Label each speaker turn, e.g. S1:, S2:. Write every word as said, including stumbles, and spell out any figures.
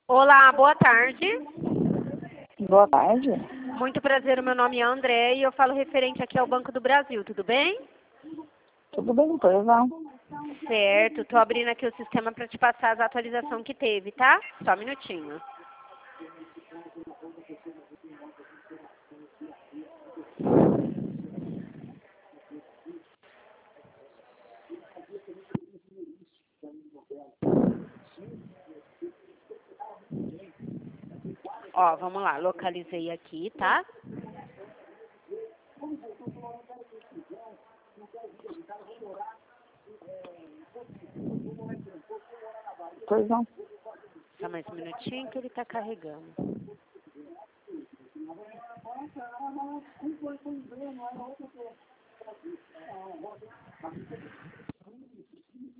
S1: Olá, boa tarde.
S2: Boa tarde.
S1: Muito prazer, o meu nome é André e eu falo referente aqui ao Banco do Brasil, tudo bem?
S2: Tudo bem, pois não?
S1: Certo, tô abrindo aqui o sistema para te passar as atualizações que teve, tá? Só um minutinho. Ó, vamos lá, localizei aqui, tá?
S2: Pois não.
S1: Só mais um minutinho que ele tá carregando.